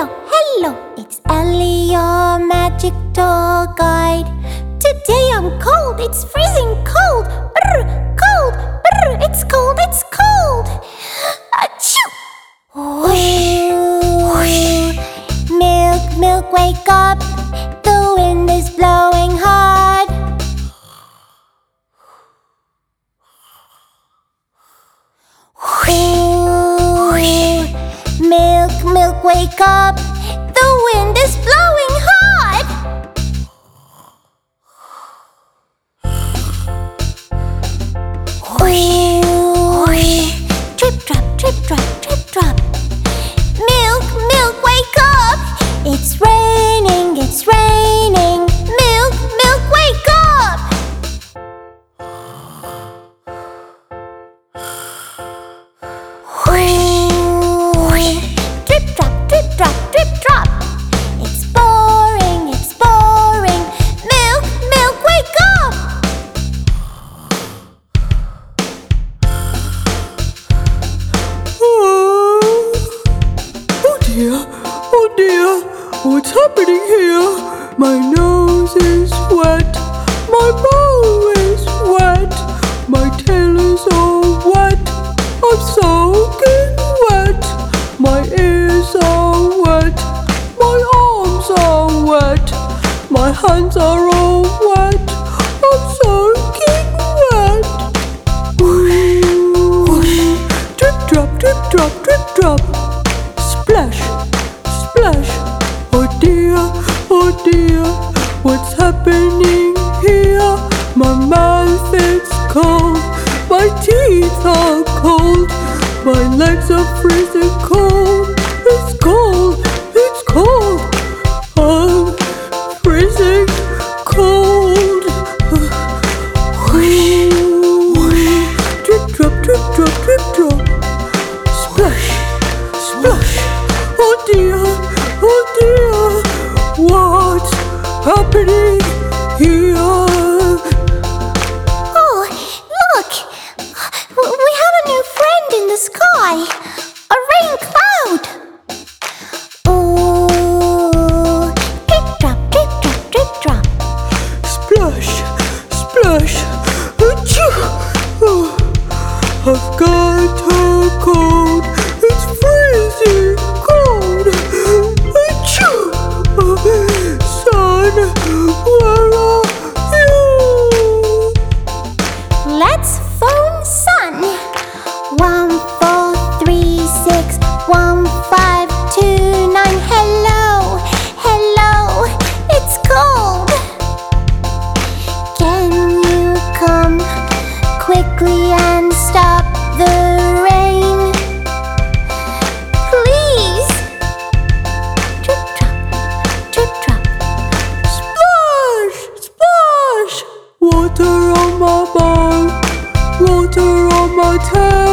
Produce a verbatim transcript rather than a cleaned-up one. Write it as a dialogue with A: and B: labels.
A: Hello, hello, it's Ellie, your magic tour guide. Today I'm cold, it's freezing cold. Brr, cold, brr, it's cold, it's cold. Achoo! Whoosh, whoosh. Milk, milk, wake up. The wind is blowing hard. Whoosh, milk, milk, wake up. The wind is blowing hard. Whoosh, drip, drop, drip, drop, drip, drop. Milk, milk, wake up. It's raining, it's raining. Milk, milk, wake up. Whoosh, drip, drop, drip, drop, drip, drop. It's boring, it's boring. Milk, milk, wake up.
B: Oh, oh dear, oh dear, what's happening here? My nose is wet, my bow is wet, my tail is all wet, I'm soaking wet, my ears are wet, my arms are wet, my hands are all wet, I'm soaking wet. Whoosh, drip drop, drip drop, drip drop. Splash, splash. Oh dear, oh dear, what's happening here? My mouth is cold, my teeth are cold, my legs are freezing cold. It's cold, it's cold, I'm freezing cold. Whoosh, whoosh, drip drop, drip drop, drip drop. Splash, splash. Oh dear, oh dear, what's happening here?
A: Oh, look! W- We have a new friend in the sky. A rain cloud. Ooh, drip drop, drip drop, drip drop.
B: Splash, splash. Achoo! Oh, I've got a cold. It's freezing cold. Achoo! Sun, where are you?
A: Let's phone Sun. One four three six one five two nine. Hello, hello. It's cold. Can you come quickly and stop the rain? Please. Drip drop, drip drop.
B: Splash, splash. Water on my bow, water on my tail.